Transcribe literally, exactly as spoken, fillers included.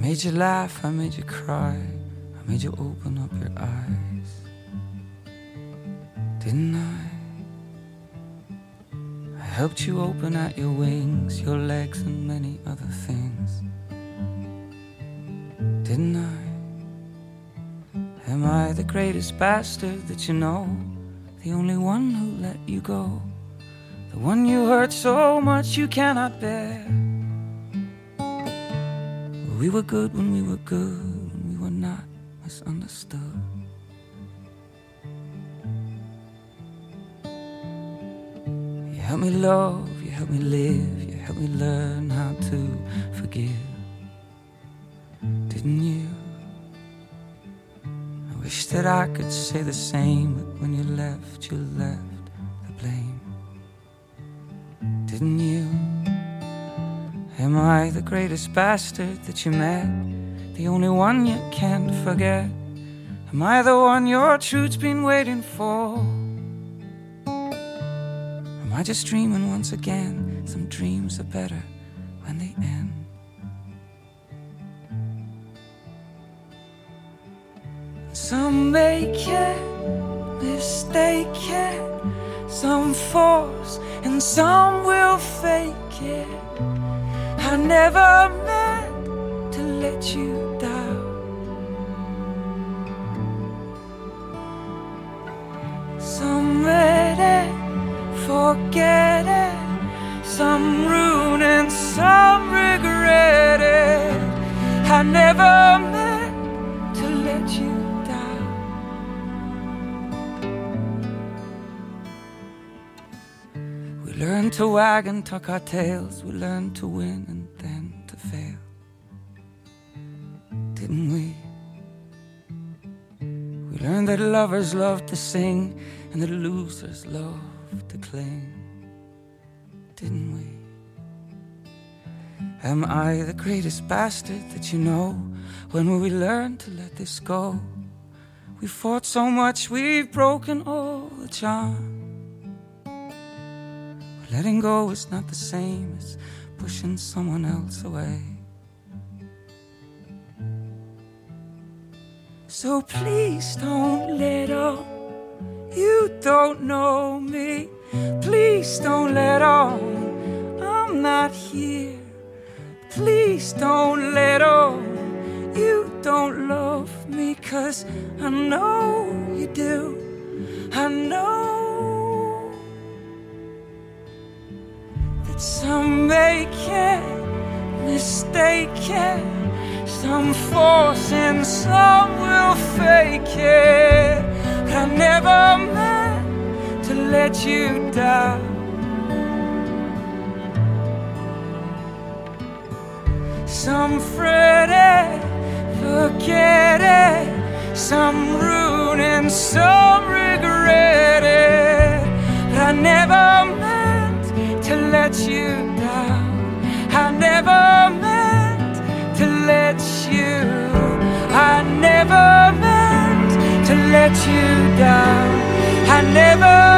made you laugh, I made you cry, I made you open up your eyes, didn't I? I helped you open out your wings, your legs and many other things, didn't I? Am I the greatest bastard that you know? The only one who let you go, the one you hurt so much you cannot bear. We were good when we were good, when we were not misunderstood. You helped me love, you helped me live, you helped me learn how to forgive, didn't you? I wish that I could say the same, but when you left, you left the blame, didn't you? Am I the greatest bastard that you met? The only one you can't forget? Am I the one your truth's been waiting for? Am I just dreaming once again? Some dreams are better when they end. Some make it, mistake it, some force and some will fake it. I never meant to let you down. Some let it, forget it, some ruin and some regret it. I never meant to let you down. We learned to wag and tuck our tails, we learned to win and then to fail, didn't we? We learned that lovers love to sing and that losers love to cling, didn't we? Am I the greatest bastard that you know? When will we learn to let this go? We fought so much, we've broken all the charm. Letting go is not the same as pushing someone else away. So please don't let on you don't know me. Please don't let on I'm not here. Please don't let on you don't love me, 'cause I know you do. I know some make it, mistake it, some force and some will fake it. But I never meant to let you down. Some fret it, forget it, some ruin and some regret it. But I never meant to let you down. I never meant to let you. I never meant to let you down. I never